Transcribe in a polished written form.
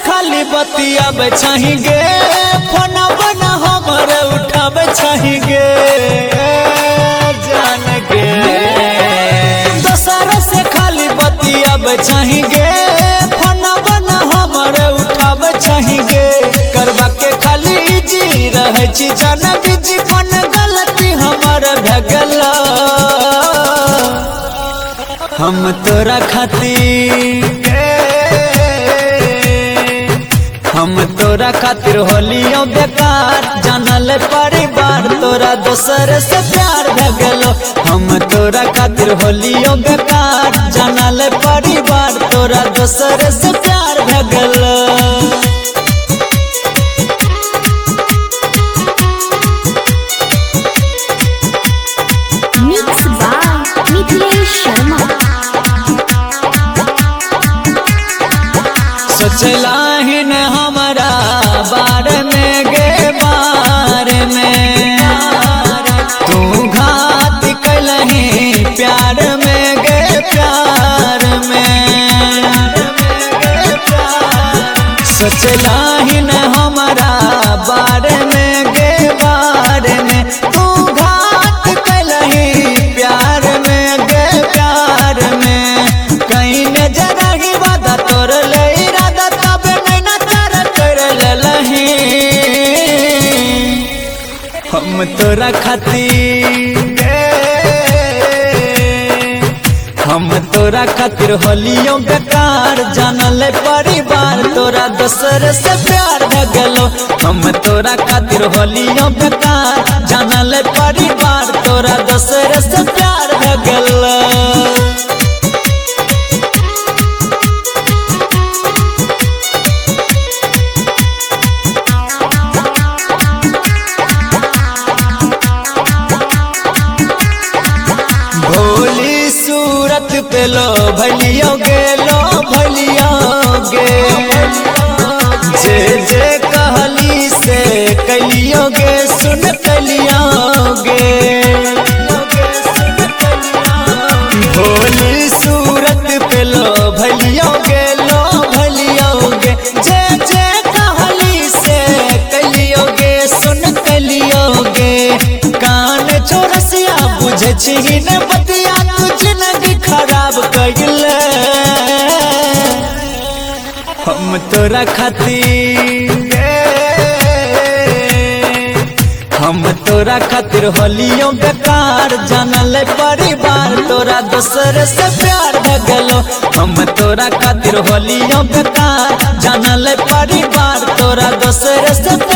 खाली बतियाब चाहिए फोन बना हमरे उठाब चाहिए जान गे दोसर से खाली बतियाब चाहिए फोन बना हमरे उठाब चाहिए करवा के खाली जी रहे छी जान बिजी मन गलती हमर भगल हम तोरा खातिर होलियो बेकार जानल परिवार तोरा दोसर से प्यार भगलो हम तोरा खातिर होलियो बेकार जानल परिवार तोरा दोसर से प्यार भगलो सोचला ही न हमारा बारे में गे बारे में तू घात कलही प्यार में गे प्यार में सोचला ही न हमारा बारे में गे बारे में तू घात कलही प्यार में गे प्यार में कहीं न जरा ही वादा तोर ले हम तोरा खातिर होलियो बेकार जानल परिवार तोरा दोसर से प्यार भगलो हम तोरा खातिर होलियो बेकार जानल परिवार तोरा दोसर से प्यार भगलो पेलो भलियो गे जे जे कहली से कलियो गे सुन कलियो गे भोली सूरत पेलो भलियो गे जे जे कहली से कलियो गे सुन कलियो गे कान छोरसिया बुझे छी न बतिया खराब कइल हम तोरा खातिर होलियो बेकार जानल परिवार तोरा दोसर से प्यार भगलो हम तोरा खातिर होलियो बेकार जानल परिवार तोरा दोसर से